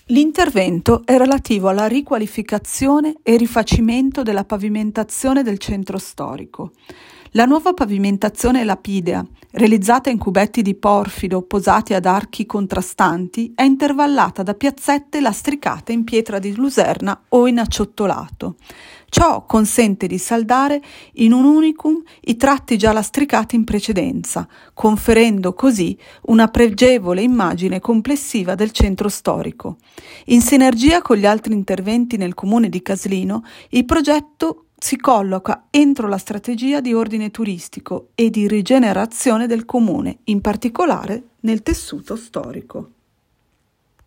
L'intervento è relativo alla riqualificazione e rifacimento della pavimentazione del centro storico. La nuova pavimentazione lapidea, realizzata in cubetti di porfido posati ad archi contrastanti, è intervallata da piazzette lastricate in pietra di luserna o in acciottolato. Ciò consente di saldare in un unicum i tratti già lastricati in precedenza, conferendo così una pregevole immagine complessiva del centro storico. In sinergia con gli altri interventi nel comune di Caslino, il progetto si colloca entro la strategia di ordine turistico e di rigenerazione del comune, in particolare nel tessuto storico.